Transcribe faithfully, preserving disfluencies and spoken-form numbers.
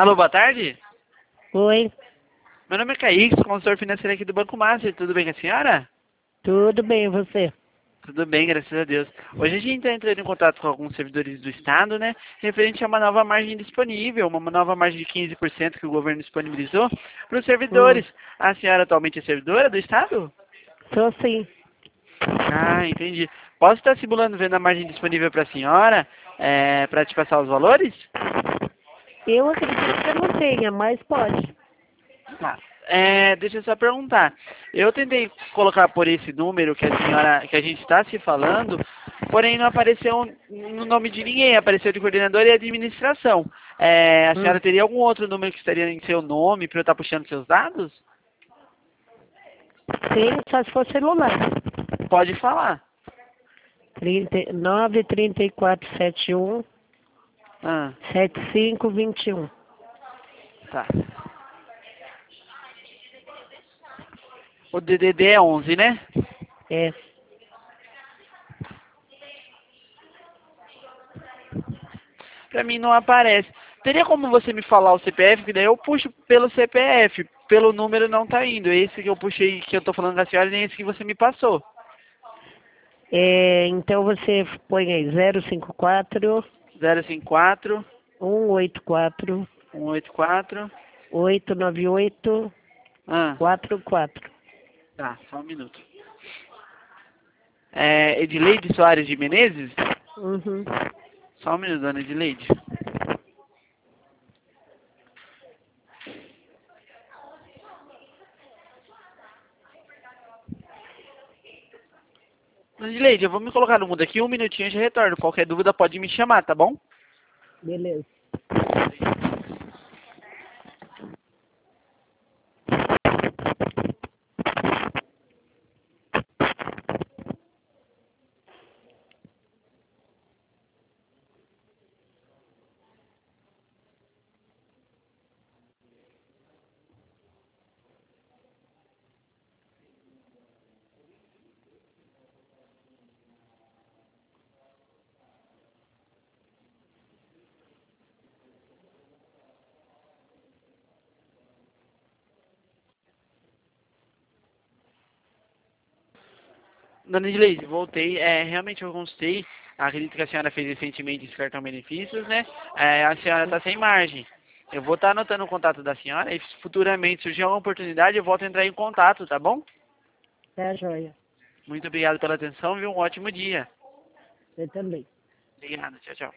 Alô, boa tarde. Oi, Meu nome é Kaique, consultor financeiro aqui do Banco Master. Tudo bem com a senhora? tudo bem, e você? Tudo bem, graças a Deus. Hoje a gente está entrando em contato com alguns servidores do Estado, né? Referente a uma nova margem disponível, uma nova margem de quinze por cento que o governo disponibilizou para os Hum, servidores. A senhora atualmente é servidora do Estado? sou sim. Ah, entendi. Posso estar simulando vendo a margem disponível para a senhora, é, para te passar os valores? Eu acredito que eu não tenha, mas pode. Tá. É, deixa eu só perguntar. Eu tentei colocar por esse número que a senhora, que a gente está se falando, porém não apareceu no nome de ninguém, apareceu de coordenador e administração. É, a Hum, senhora teria algum outro número que estaria em seu nome para eu estar puxando seus dados? sim, só se for celular. Pode falar. trinta, nove trinta e quatro setenta e um Ah, setenta e cinco vinte e um. tá. O D D D é onze, né? É, Pra mim não aparece. Teria como você me falar o C P F? Que daí eu puxo pelo C P F. Pelo número não tá indo. Esse que eu puxei, que eu tô falando com a senhora, nem esse que você me passou. é, então você põe aí zero cinco quatro zero cinco quatro, um oito quatro um oito quatro. oito nove oito Ah, quatro quatro. tá, só um minuto. É Edileide Soares de Menezes? Uhum. Só um minuto, dona Edileide. Dona Edileide, eu vou me colocar no mundo aqui, um minutinho e já retorno. Qualquer dúvida pode me chamar, tá bom? Beleza. Dona Edileide, voltei. É, realmente eu consultei. Acredito que a senhora fez recentemente esse cartão benefícios, né? É, a senhora está sem margem. Eu vou estar anotando o contato da senhora e futuramente, surgir alguma oportunidade, eu volto a entrar em contato, tá bom? Tá, joia. Muito obrigado pela atenção e um ótimo dia. Você também. Obrigado, tchau, tchau.